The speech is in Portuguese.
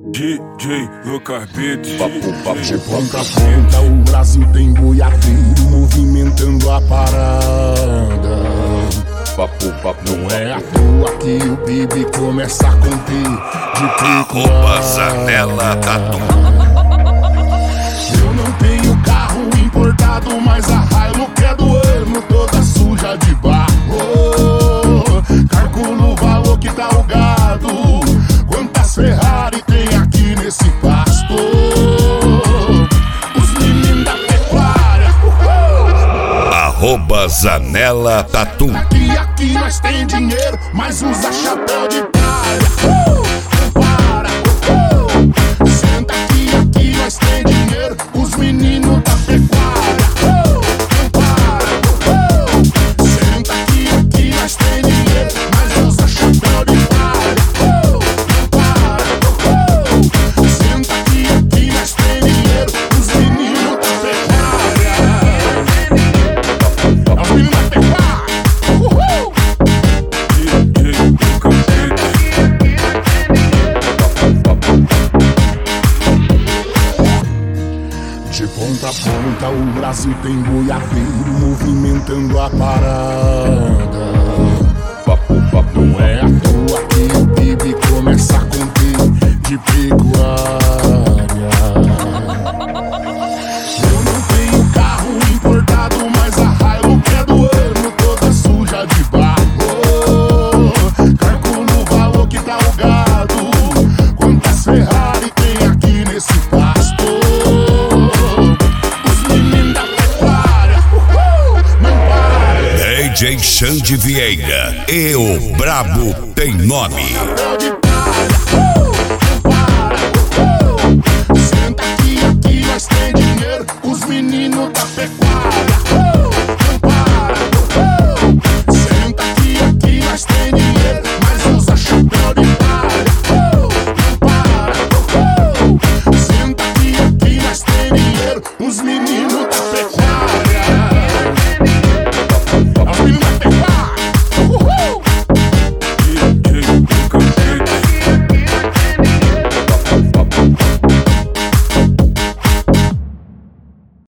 DJ Lucas Beats. De ponta a ponta o Brasil tem boiadeiro movimentando a parada. Não é à toa que o Bibi começa a conter de Arroba Zanella Tatu. Eu não tenho carro importado, mas a Hilux é do ano, toda suja de barro. Calculo o valor que tá o gado, quantas Ferrari tem aqui nesse pasto. Os meninos da pecuária. Arroba Zanella Tatu. Aqui nós tem dinheiro, mas usa chapéu de praia. Para, senta aqui nós tem dinheiro, os meninos da pecuária. Para, senta aqui nós tem dinheiro, mas usa chapéu de praia. Para, senta aqui nós tem dinheiro, os meninos da pecuária. Os meninos da pecuária. De ponta a ponta o Brasil tem boiadeiro movimentando a parada. Não é à toa que o Bibi começa a conter de pecuária. Eu não tenho carro importado, mas a Hilux é do ano, toda suja de barro. Calculo o valor que tá o gado, quantas Ferrari tem aqui nesse pasto. Os meninos da pecuária não param. DJ Xande Vieira e o Brabo tem nome. Chapéu de praia, para, senta aqui nós tem dinheiro, os meninos da pecuária. Para, senta aqui nós tem dinheiro, mas usa chapéu de praia. Para, senta aqui nós tem dinheiro, os meninos